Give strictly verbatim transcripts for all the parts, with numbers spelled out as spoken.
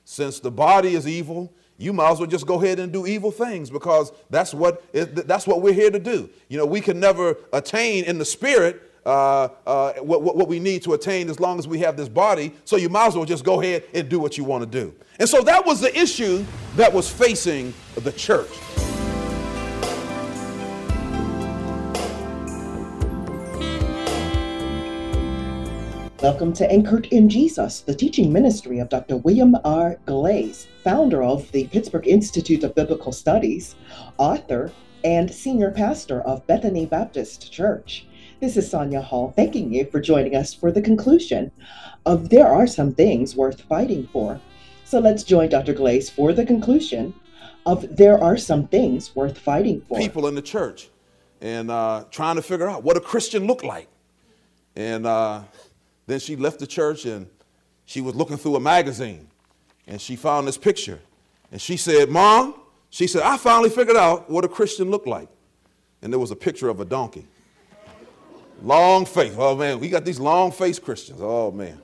Since the body is evil, you might as well just go ahead and do evil things, because that's what it, that's what we're here to do. You know, we can never attain in the spirit uh, uh, what, what we need to attain as long as we have this body. So you might as well just go ahead and do what you want to do. And so that was the issue that was facing the church. Welcome to Anchored in Jesus, the teaching ministry of Doctor William R. Glaze, founder of the Pittsburgh Institute of Biblical Studies, author, and senior pastor of Bethany Baptist Church. This is Sonia Hall, thanking you for joining us for the conclusion of There Are Some Things Worth Fighting For. So let's join Doctor Glaze for the conclusion of There Are Some Things Worth Fighting For. People in the church and uh, trying to figure out what a Christian looked like. And uh, then she left the church and she was looking through a magazine and she found this picture. And she said, Mom, she said, I finally figured out what a Christian looked like. And there was a picture of a donkey. Long face. Oh, man, we got these long-faced Christians. Oh, man.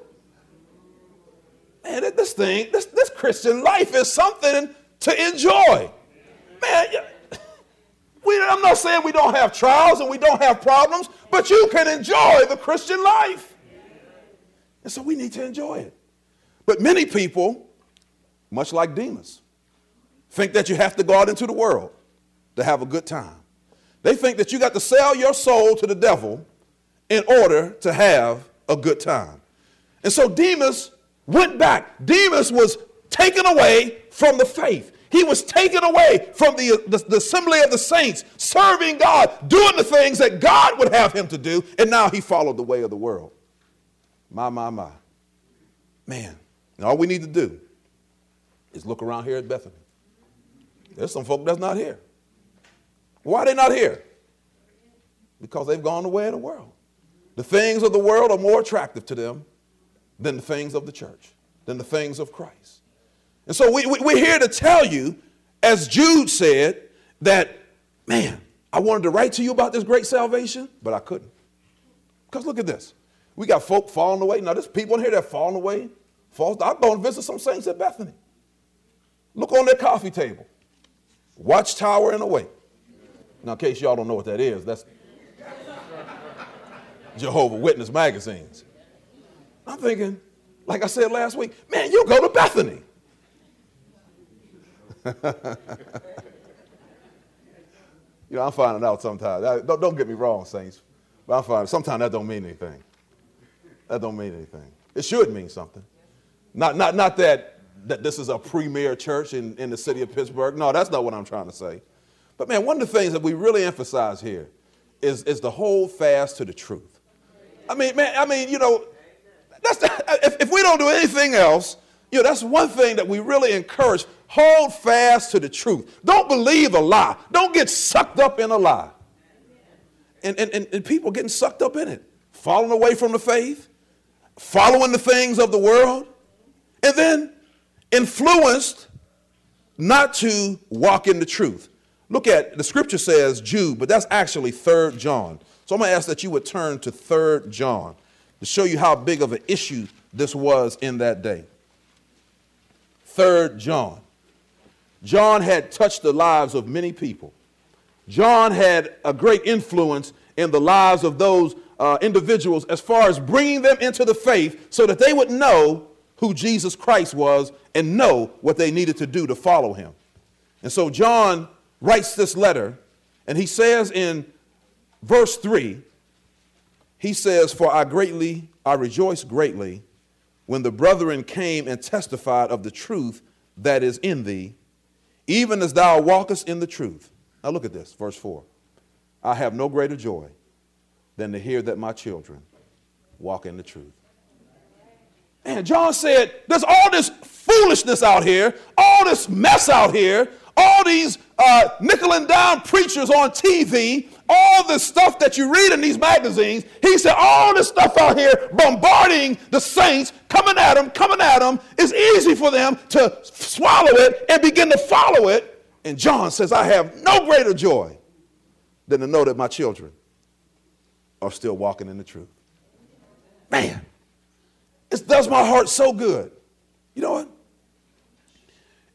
Man, this thing, this, this Christian life is something to enjoy. Man, we, I'm not saying we don't have trials and we don't have problems, but you can enjoy the Christian life. And so we need to enjoy it. But many people, much like Demas, think that you have to go out into the world to have a good time. They think that you got to sell your soul to the devil in order to have a good time. And so Demas went back. Demas was taken away from the faith. He was taken away from the, the, the assembly of the saints, serving God, doing the things that God would have him to do, and now he followed the way of the world. My, my, my. Man, and all we need to do is look around here at Bethany. There's some folk that's not here. Why are they not here? Because they've gone the way of the world. The things of the world are more attractive to them than the things of the church, than the things of Christ. And so we, we, we're here to tell you, as Jude said, that, man, I wanted to write to you about this great salvation, but I couldn't. Because look at this. We got folk falling away. Now, there's people in here that are falling away. Falls. I'm going to visit some saints at Bethany. Look on their coffee table. Watchtower and Awake. Now, in case y'all don't know what that is, that's Jehovah's Witness magazines. I'm thinking, like I said last week, man, you go to Bethany. You know, I'm finding out sometimes. I, don't, don't get me wrong, saints. But I'm finding sometimes that don't mean anything. That don't mean anything. It should mean something. Not, not, not that, that this is a premier church in, in the city of Pittsburgh. No, that's not what I'm trying to say. But, man, one of the things that we really emphasize here is, is the hold fast to the truth. I mean, man, I mean, you know, that's the, if, if we don't do anything else, you know, that's one thing that we really encourage. Hold fast to the truth. Don't believe a lie. Don't get sucked up in a lie. And, and, and, and people getting sucked up in it, falling away from the faith, following the things of the world, and then influenced not to walk in the truth. Look at, the scripture says Jude, but that's actually Third John. So I'm going to ask that you would turn to Third John to show you how big of an issue this was in that day. Third John. John had touched the lives of many people. John had a great influence in the lives of those uh, individuals as far as bringing them into the faith so that they would know who Jesus Christ was and know what they needed to do to follow him. And so John writes this letter, and he says in verse three, he says, For I greatly, I rejoice greatly when the brethren came and testified of the truth that is in thee, even as thou walkest in the truth. Now look at this, verse four. I have no greater joy than to hear that my children walk in the truth. And John said, there's all this foolishness out here, all this mess out here, all these uh, nickel and dime preachers on T V, all this stuff that you read in these magazines. He said, all this stuff out here bombarding the saints, coming at them, coming at them. It's easy for them to swallow it and begin to follow it. And John says, I have no greater joy than to know that my children are still walking in the truth. Man, it does my heart so good. You know what?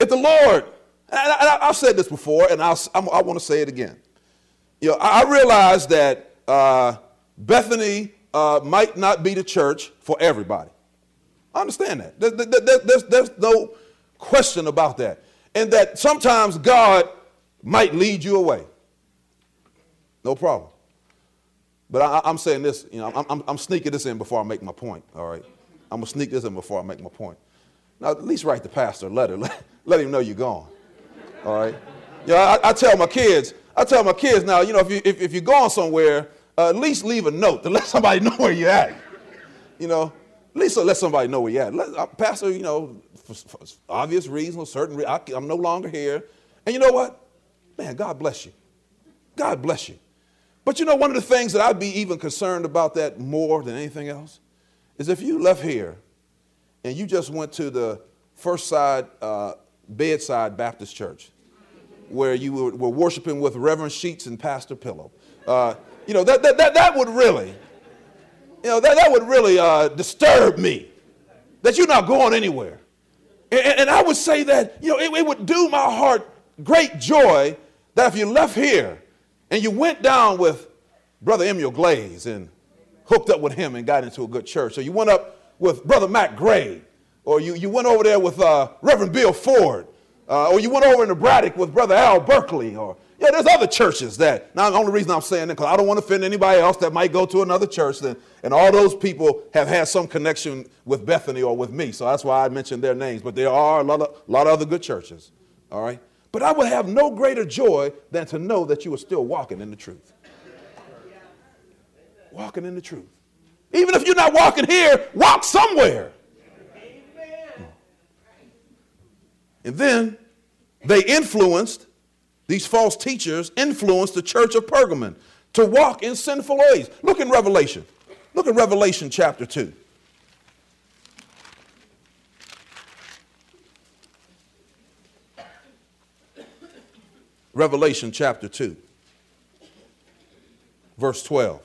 if the Lord, and I, I've said this before, and I'll, I'm, I want to say it again. You know, I, I realize that uh, Bethany uh, might not be the church for everybody. I understand that. There, there, there, there's, there's no question about that. And that sometimes God might lead you away. No problem. But I, I'm saying this, you know, I'm, I'm, I'm sneaking this in before I make my point, all right? I'm going to sneak this in before I make my point. Now, at least write the pastor a letter. Let, let him know you're gone, all right? You know, I, I tell my kids, I tell my kids now, you know, if, you, if, if you're going somewhere, uh, at least leave a note to let somebody know where you're at. You know, at least let somebody know where you're at. Let, uh, pastor, you know, for, for obvious reasons, certain reasons, I'm no longer here. And you know what? Man, God bless you. God bless you. But you know, one of the things that I'd be even concerned about that more than anything else is if you left here and you just went to the First Side uh, Bedside Baptist Church where you were, were worshiping with Reverend Sheets and Pastor Pillow. Uh, you know, that, that, that, that would really, you know, that, that would really uh, disturb me, that you're not going anywhere. And, and I would say that, you know, it, it would do my heart great joy that if you left here and you went down with Brother Emil Glaze and hooked up with him and got into a good church, or you went up with Brother Matt Gray, or you, you went over there with uh, Reverend Bill Ford, uh, or you went over into Braddock with Brother Al Berkeley, or, yeah, there's other churches that, now the only reason I'm saying that, because I don't want to offend anybody else that might go to another church, and, and all those people have had some connection with Bethany or with me, so that's why I mentioned their names, but there are a lot of, a lot of other good churches, all right? But I would have no greater joy than to know that you were still walking in the truth. Walking in the truth. Even if you're not walking here, walk somewhere. Amen. And then they influenced, these false teachers influenced the church of Pergamon to walk in sinful ways. Look in Revelation. Look at Revelation chapter two. Revelation chapter two, verse twelve.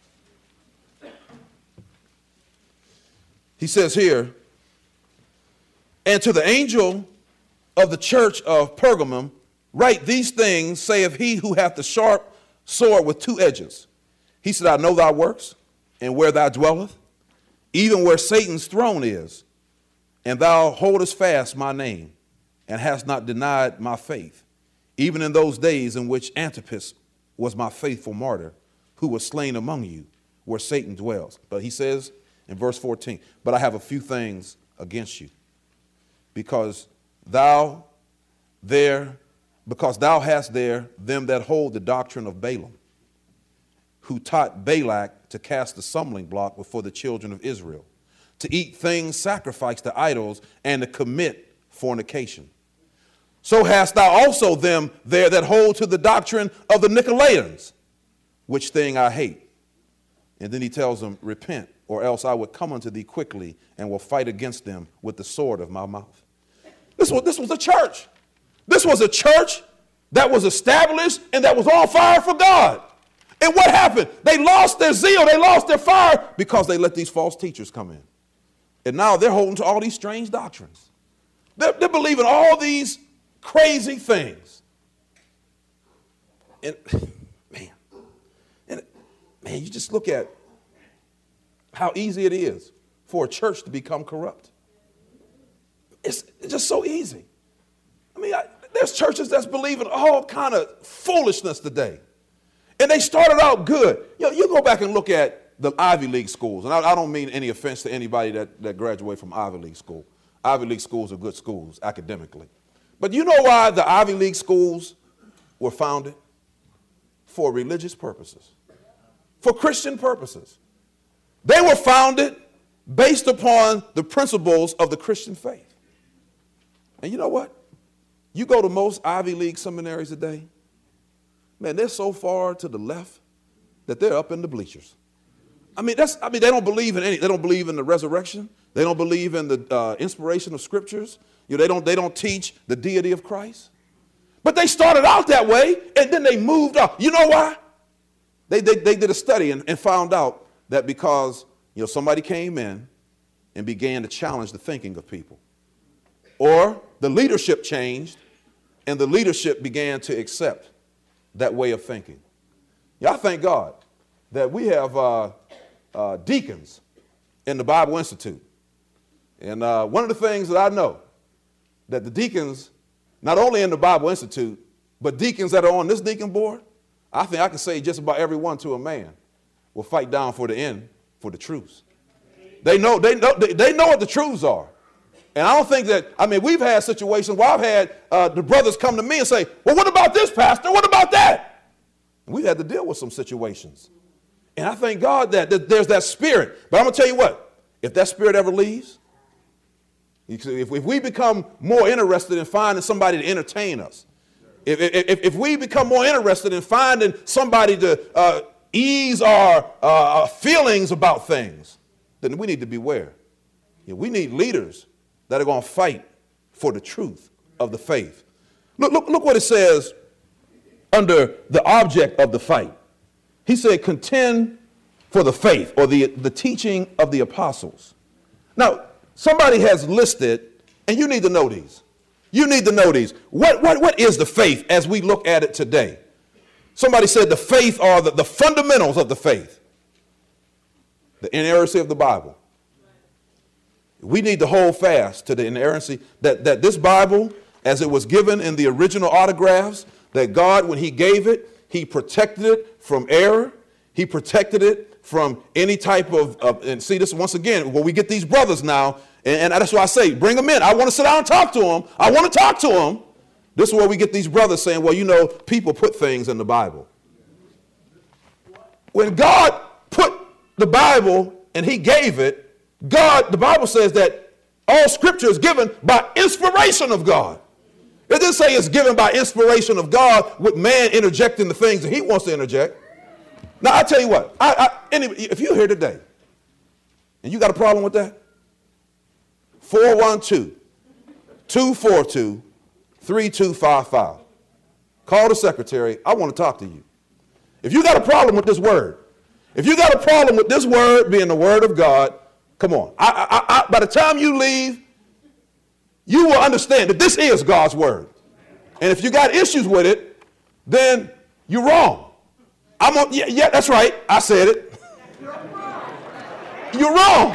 He says here, and to the angel of the church of Pergamum, write these things, saith he who hath the sharp sword with two edges. He said, I know thy works, and where thou dwellest, even where Satan's throne is, and thou holdest fast my name, and hast not denied my faith, even in those days in which Antipas was my faithful martyr, who was slain among you, where Satan dwells. But he says in verse fourteen, but I have a few things against you, because thou there, because thou hast there them that hold the doctrine of Balaam, who taught Balak to cast the stumbling block before the children of Israel, to eat things sacrificed to idols, and to commit fornication. So hast thou also them there that hold to the doctrine of the Nicolaitans, which thing I hate. And then he tells them, repent, or else I would come unto thee quickly and will fight against them with the sword of my mouth. This was, this was a church. This was a church that was established and that was on fire for God. And what happened? They lost their zeal. They lost their fire because they let these false teachers come in. And now they're holding to all these strange doctrines. They're, they're believing all these crazy things. And man, and man, you just look at how easy it is for a church to become corrupt. It's, it's just so easy. I mean, I, there's churches that's believing all kind of foolishness today. And they started out good. You know, you go back and look at the Ivy League schools, and I, I don't mean any offense to anybody that, that graduated from Ivy League school. Ivy League schools are good schools academically. But you know why the Ivy League schools were founded? For religious purposes, for Christian purposes. They were founded based upon the principles of the Christian faith. And you know what? You go to most Ivy League seminaries today, man, they're so far to the left that they're up in the bleachers. I mean, that's, I mean, they don't believe in any, they don't believe in the resurrection. They don't believe in the uh, inspiration of scriptures. You know, they don't, they don't teach the deity of Christ. But they started out that way, and then they moved on. You know why? They, they, they did a study and, and found out that because, you know, somebody came in and began to challenge the thinking of people. Or the leadership changed, and the leadership began to accept that way of thinking. Yeah, I thank God that we have uh, uh, deacons in the Bible Institute. And uh, one of the things that I know, that the deacons, not only in the Bible Institute, but deacons that are on this deacon board, I think I can say just about every one to a man will fight down for the end for the truths. They know, they know, they, they know what the truths are. And I don't think that, I mean, we've had situations where I've had uh, the brothers come to me and say, well, what about this, Pastor? What about that? And we've had to deal with some situations. And I thank God that, that there's that spirit. But I'm going to tell you what, if that spirit ever leaves, if, if we become more interested in finding somebody to entertain us, if, if, if we become more interested in finding somebody to uh, ease our uh, feelings about things, then we need to beware. Yeah, we need leaders that are going to fight for the truth of the faith. Look, look, look what it says under the object of the fight. He said, contend for the faith, or the, the teaching of the apostles. Now, somebody has listed, and you need to know these. You need to know these. What, what, what is the faith as we look at it today? Somebody said the faith are the, the fundamentals of the faith. The inerrancy of the Bible. We need to hold fast to the inerrancy that, that this Bible, as it was given in the original autographs, that God, when he gave it, he protected it from error. He protected it from any type of, of and see this once again, when we get these brothers now, and, and that's why I say, bring them in. I want to sit down and talk to them. I want to talk to them. This is where we get these brothers saying, well, you know, people put things in the Bible. When God put the Bible and he gave it, God, the Bible says that all scripture is given by inspiration of God. It didn't say it's given by inspiration of God with man interjecting the things that he wants to interject. Now, I tell you what, I, I, any, if you're here today and you got a problem with that, four one two, two four two, three two five five. Call the secretary. I want to talk to you. If you got a problem with this word, if you got a problem with this word being the word of God, come on. I, I, I, by the time you leave, you will understand that this is God's word. And if you got issues with it, then you're wrong. I'm on, yeah, yeah, that's right. I said it. You're wrong.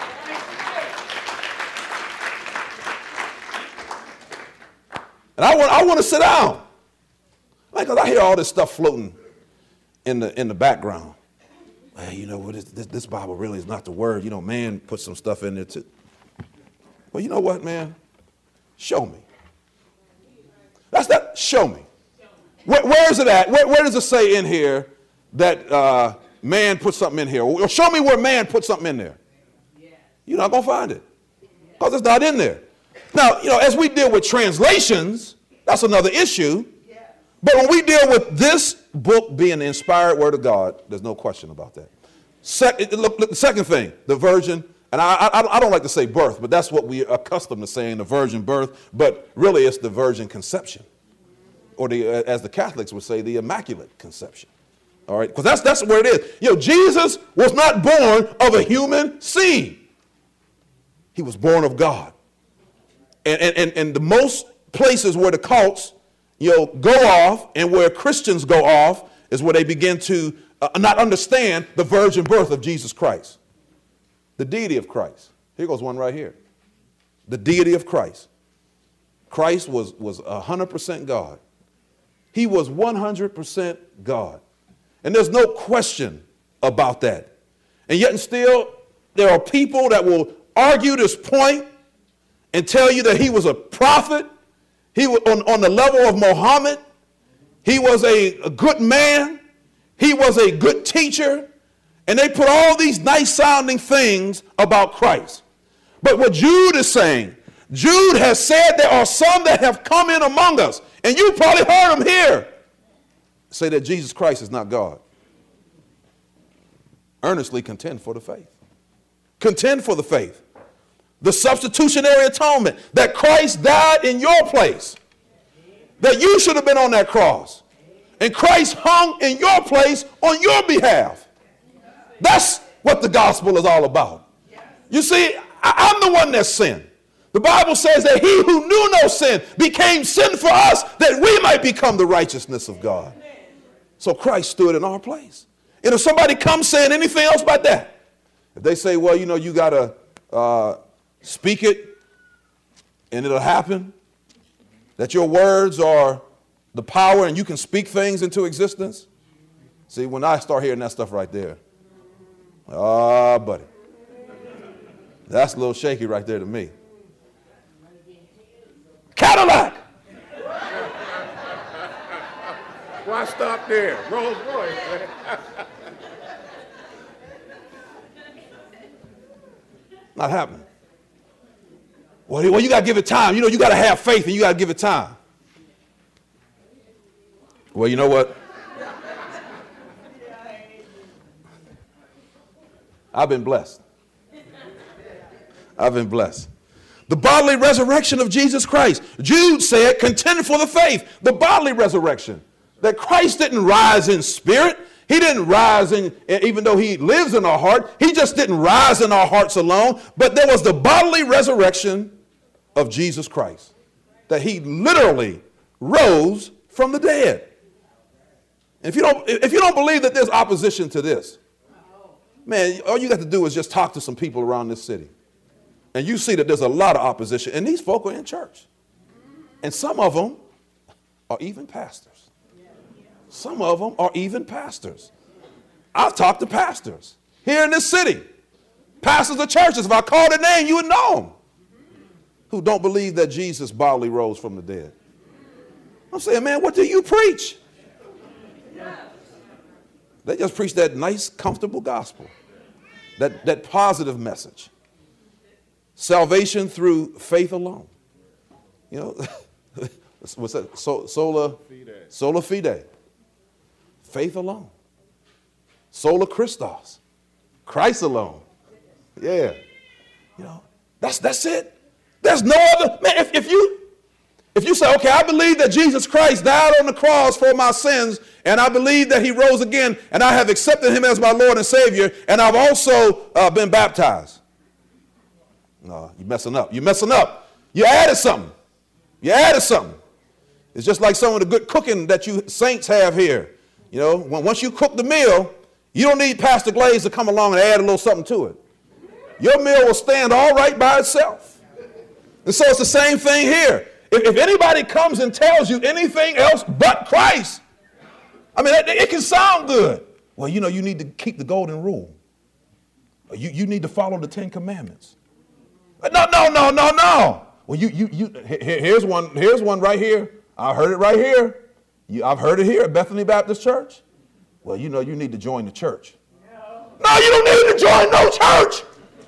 And I want, I want to sit down. Like, 'cause I hear all this stuff floating in the in the background. Well, you know what? This, this, this Bible really is not the word. You know, man put some stuff in there too. Well, you know what, man? Show me. That's that. Show me. Where, where is it at? Where, where does it say in here that uh, man put something in here? Or show me where man put something in there. You're not going to find it because it's not in there. Now, you know, as we deal with translations, that's another issue. But when we deal with this book being the inspired word of God, there's no question about that. Second, look, look, the second thing, the virgin, and I, I, I don't like to say birth, but that's what we're accustomed to saying, the virgin birth. But really, it's the virgin conception, or the, uh, as the Catholics would say, the immaculate conception. All right, because that's that's where it is. You know, Jesus was not born of a human seed. He was born of God. And and and, and the most places where the cults, you know, go off and where Christians go off is where they begin to uh, not understand the virgin birth of Jesus Christ. The deity of Christ. Here goes one right here. The deity of Christ. Christ was, was one hundred percent God. He was one hundred percent God. And there's no question about that. And yet and still, there are people that will argue this point and tell you that he was a prophet. He was on, on the level of Muhammad. He was a, a good man. He was a good teacher. And they put all these nice sounding things about Christ. But what Jude is saying, Jude has said there are some that have come in among us. And you probably heard them here say that Jesus Christ is not God. Earnestly contend for the faith. Contend for the faith. The substitutionary atonement, that Christ died in your place, that you should have been on that cross, and Christ hung in your place on your behalf. That's what the gospel is all about. You see, I, I'm the one that sinned. The Bible says that he who knew no sin became sin for us that we might become the righteousness of God. So Christ stood in our place. And if somebody comes saying anything else about that, if they say, well, you know, you got to uh, speak it and it'll happen, that your words are the power and you can speak things into existence. See, when I start hearing that stuff right there, ah, uh, buddy, that's a little shaky right there to me. Cadillac. Why stop there? Rolls Royce. Not happening. Well, well, you got to give it time. You know, you got to have faith and you got to give it time. Well, you know what? I've been blessed. I've been blessed. The bodily resurrection of Jesus Christ. Jude said, contend for the faith. The bodily resurrection. That Christ didn't rise in spirit. He didn't rise in, even though he lives in our heart, he just didn't rise in our hearts alone. But there was the bodily resurrection of Jesus Christ. That he literally rose from the dead. And if you don't, if you don't believe that there's opposition to this, man, all you got to do is just talk to some people around this city. And you see that there's a lot of opposition. And these folk are in church. And some of them are even pastors. Some of them are even pastors. I've talked to pastors here in this city. Pastors of churches, if I called their name, you would know them. Who don't believe that Jesus bodily rose from the dead. I'm saying, man, what do you preach? They just preach that nice, comfortable gospel. That, that positive message. Salvation through faith alone. You know, what's that? So, sola fide. Sola fide. Faith alone. Sola Christos. Christ alone. Yeah. You know, that's that's it. There's no other. Man, if, if you if you say, okay, I believe that Jesus Christ died on the cross for my sins, and I believe that he rose again, and I have accepted him as my Lord and Savior, and I've also uh, been baptized. No, you're messing up. You're messing up. You added something. You added something. It's just like some of the good cooking that you saints have here. You know, when, once you cook the meal, you don't need Pastor Glaze to come along and add a little something to it. Your meal will stand all right by itself. And so it's the same thing here. If, if anybody comes and tells you anything else but Christ, I mean, it, it can sound good. Well, you know, you need to keep the golden rule. You, you need to follow the Ten Commandments. No, no, no, no, no. Well, you, you, you. Here's one. Here's one right here. I heard it right here. You, I've heard it here at Bethany Baptist Church. Well, you know, you need to join the church. No, you don't need to join no church.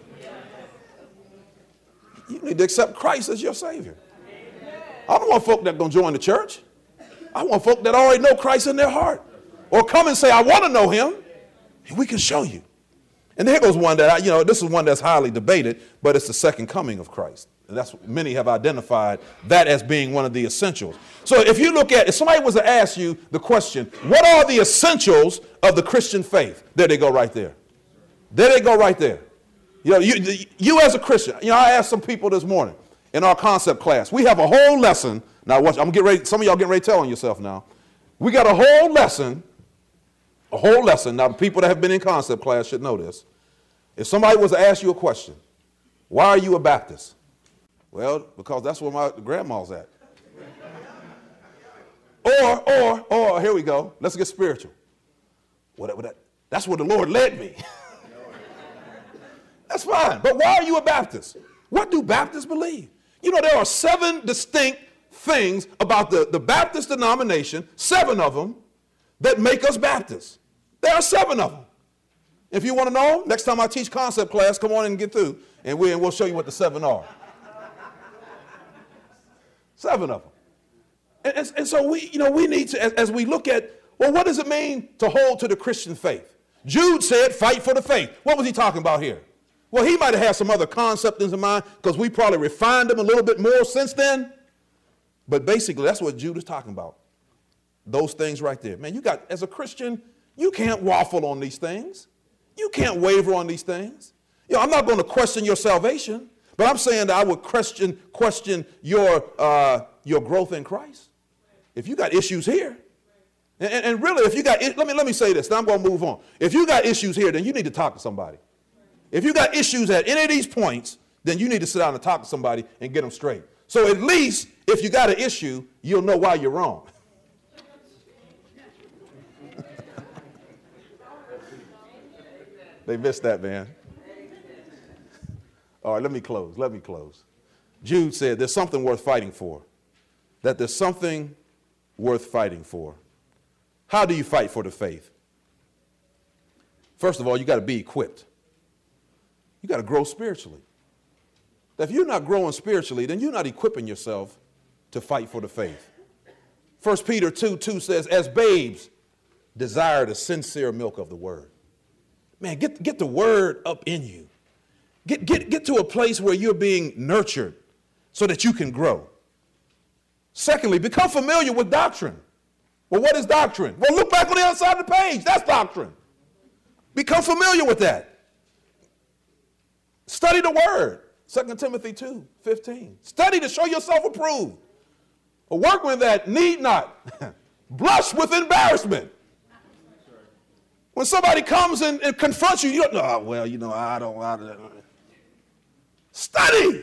You need to accept Christ as your Savior. I don't want folk that are going to join the church. I want folk that already know Christ in their heart, or come and say, I want to know him, and we can show you. And here goes one that, I, you know, this is one that's highly debated, but it's the second coming of Christ. And that's many have identified that as being one of the essentials. So if you look at, if somebody was to ask you the question, what are the essentials of the Christian faith? There they go right there. There they go right there. You know, you, you as a Christian, you know, I asked some people this morning in our concept class, we have a whole lesson. Now, watch, I'm getting ready, some of y'all getting ready to tell on yourself now. We got a whole lesson, a whole lesson. Now, people that have been in concept class should know this. If somebody was to ask you a question, why are you a Baptist? Well, because that's where my grandma's at. Or, or, or, here we go. Let's get spiritual. What, what, that's where the Lord led me. That's fine. But why are you a Baptist? What do Baptists believe? You know, there are seven distinct things about the, the Baptist denomination, seven of them, that make us Baptists. There are seven of them. If you want to know, next time I teach concept class, come on in and get through, and, we, and we'll show you what the seven are. Seven of them. And, and, and so we, you know, we need to, as, as we look at, well, what does it mean to hold to the Christian faith? Jude said, fight for the faith. What was he talking about here? Well, he might have had some other concepts in mind because we probably refined them a little bit more since then. But basically, that's what Jude is talking about. Those things right there. Man, you got, as a Christian, you can't waffle on these things. You can't waver on these things. You know, I'm not going to question your salvation, But I'm saying that I would question, question your, uh, your growth in Christ. If you got issues here, and, and really if you got, let me, let me say this, now I'm going to move on. If you got issues here, then you need to talk to somebody. If you got issues at any of these points, then you need to sit down and talk to somebody and get them straight. So at least if you got an issue, you'll know why you're wrong. They missed that, man. All right, let me close. Let me close. Jude said there's something worth fighting for. That there's something worth fighting for. How do you fight for the faith? First of all, you got to be equipped. You got to grow spiritually. If you're not growing spiritually, then you're not equipping yourself to fight for the faith. First Peter two two says, as babes, desire the sincere milk of the word. Man, get, get the word up in you. Get, get, get to a place where you're being nurtured so that you can grow. Secondly, become familiar with doctrine. Well, what is doctrine? Well, look back on the other side of the page. That's doctrine. Become familiar with that. Study the word. Second Timothy two fifteen. Study to show yourself approved. A workman that need not blush with embarrassment. When somebody comes and, and confronts you, you don't know, oh, well, you know, I don't, I don't. Study.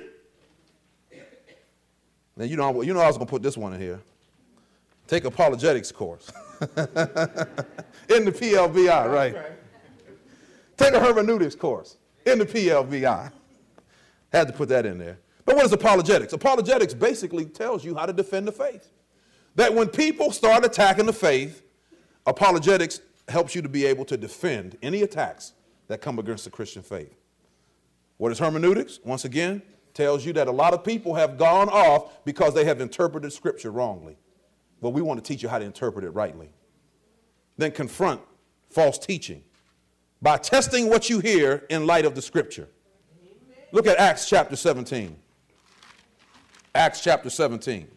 Now, you know, you know I was going to put this one in here. Take apologetics course. In the P L B I, right? Take a hermeneutics course in the P L B I. Had to put that in there. But what is apologetics? Apologetics basically tells you how to defend the faith. That when people start attacking the faith, apologetics helps you to be able to defend any attacks that come against the Christian faith. What is hermeneutics? Once again, tells you that a lot of people have gone off because they have interpreted Scripture wrongly. But we want to teach you how to interpret it rightly. Then confront false teaching by testing what you hear in light of the Scripture. Look at Acts chapter seventeen. Acts chapter seventeen.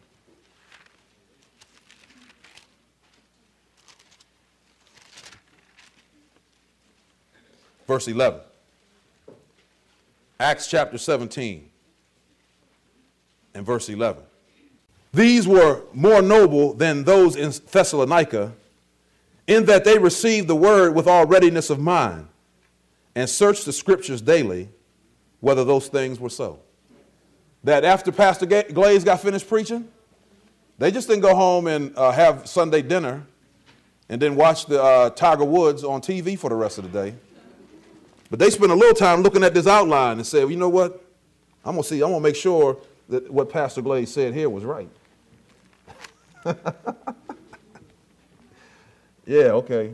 Verse eleven. Acts chapter seventeen and verse eleven. These were more noble than those in Thessalonica, in that they received the word with all readiness of mind, and searched the scriptures daily, whether those things were so. That after Pastor Glaze got finished preaching, they just didn't go home and uh, have Sunday dinner and then watch the uh, Tiger Woods on T V for the rest of the day. But they spent a little time looking at this outline and said, well, you know what? I'm going to see, I'm going to make sure that what Pastor Glaze said here was right. Yeah, okay.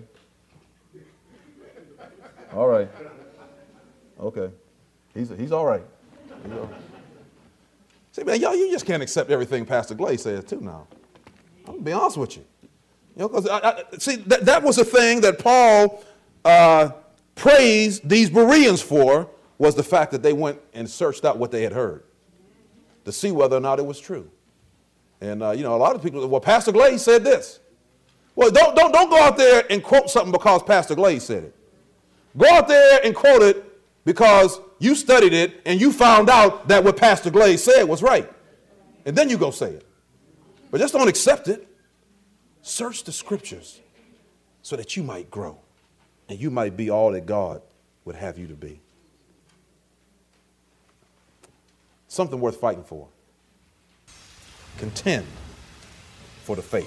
All right. Okay. He's, he's all right. He's all right. See, man, y'all, you just can't accept everything Pastor Glaze says, too, now. I'm going to be honest with you. You know, because, I, I, see, that, that was the thing that Paul uh, praised these Bereans for, was the fact that they went and searched out what they had heard to see whether or not it was true. And, uh, you know, a lot of people, well, Pastor Glaze said this. Well, don't, don't, don't go out there and quote something because Pastor Glaze said it. Go out there and quote it because you studied it and you found out that what Pastor Glaze said was right. And then you go say it. But just don't accept it. Search the scriptures so that you might grow and you might be all that God would have you to be. Something worth fighting for. Contend for the faith.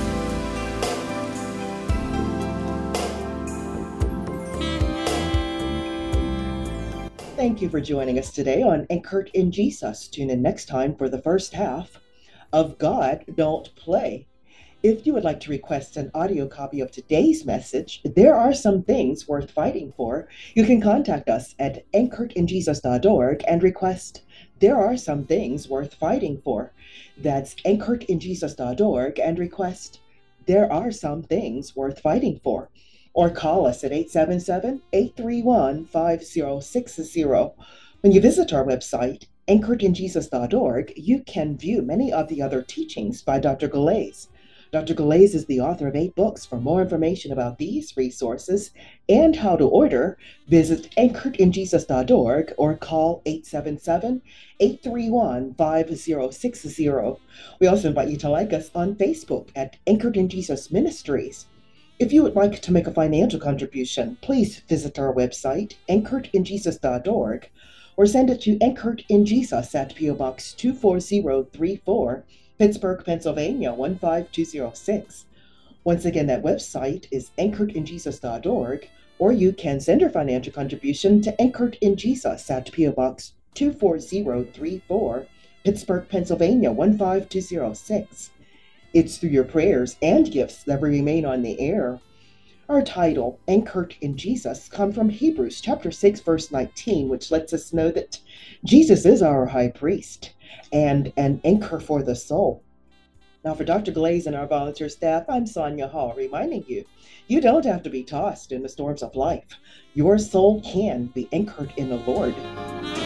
Thank you for joining us today on Anchored in Jesus. Tune in next time for the first half of God Don't Play. If you would like to request an audio copy of today's message, There Are Some Things Worth Fighting For, you can contact us at anchored in jesus dot org and request There Are Some Things Worth Fighting For. That's anchored in jesus dot org and request There Are Some Things Worth Fighting For. Or call us at eight seven seven, eight three one, five zero six zero. When you visit our website, anchored in jesus dot org, you can view many of the other teachings by Doctor Glaze. Doctor Galais is the author of eight books. For more information about these resources and how to order, visit anchored in jesus dot org or call eight seven seven, eight three one, five zero six zero. We also invite you to like us on Facebook at Anchored in Jesus Ministries. If you would like to make a financial contribution, please visit our website, anchored in jesus dot org, or send it to Anchored in Jesus at P O Box two four zero three four, Pittsburgh, Pennsylvania one five two zero six. Once again, that website is anchored in jesus dot org, or you can send your financial contribution to Anchored in Jesus at P O Box two four zero three four, Pittsburgh, Pennsylvania one five two zero six. It's through your prayers and gifts that we remain on the air. Our title, Anchored in Jesus, comes from Hebrews chapter six, verse nineteen, which lets us know that Jesus is our high priest and an anchor for the soul. Now, for Doctor Galais and our volunteer staff, I'm Sonia Hall, reminding you, you don't have to be tossed in the storms of life. Your soul can be anchored in the Lord.